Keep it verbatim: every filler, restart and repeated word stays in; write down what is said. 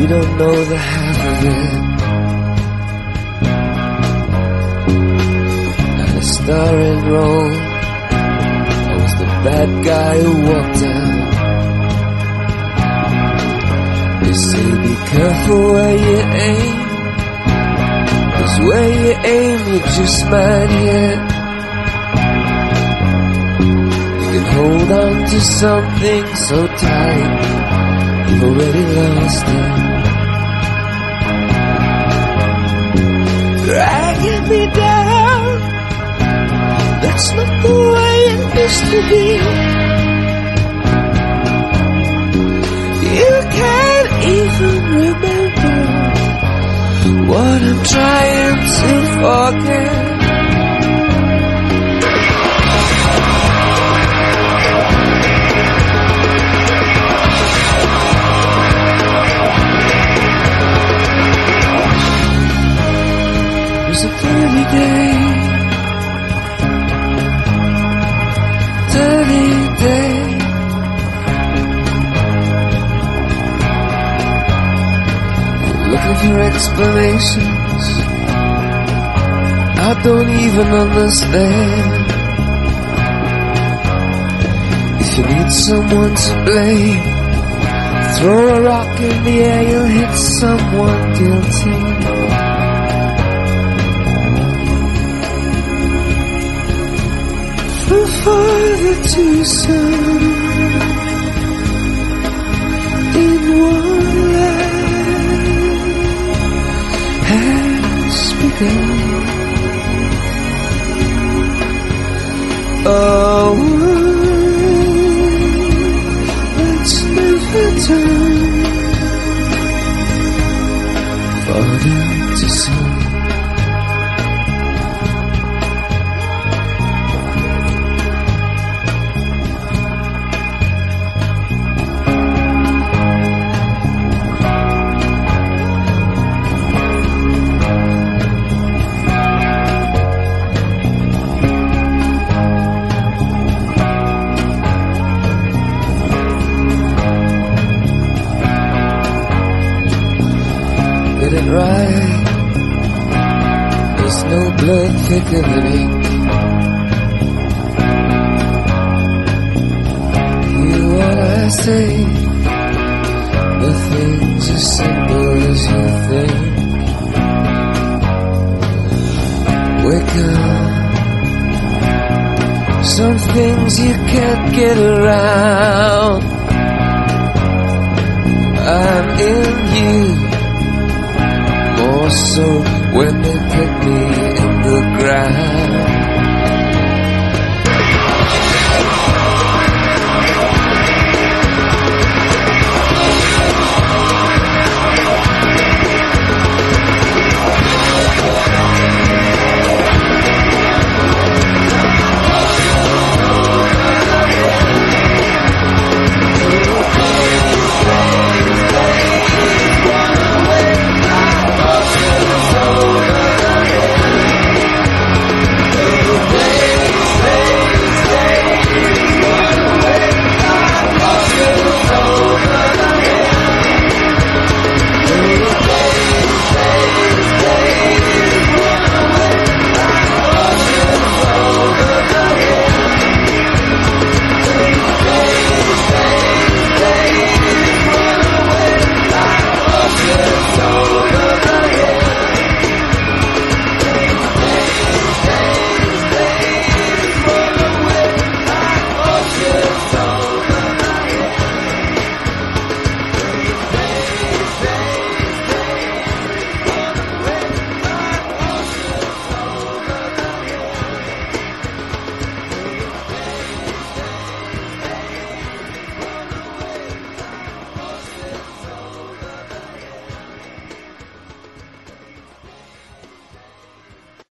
don't know the half of it. At a starring role, I was the bad guy who walked out. They say be careful where you aim, 'cause where you aim you just might hit. You can hold on to something so tight, you've already lost it. Dragging me down, that's not the way it used to be. You can't even remember what I'm trying to forget. It was a dirty day, dirty day. Looking for explanations I don't even understand. If you need someone to blame, throw a rock in the air, you'll hit someone guilty. From father to son, in one life has begun. Oh, let's never turn father to son. Get it right, there's no blood thicker than ink. Hear what I say, nothing's as simple as you think. Wake up, some things you can't get around. I'm in you, more so when they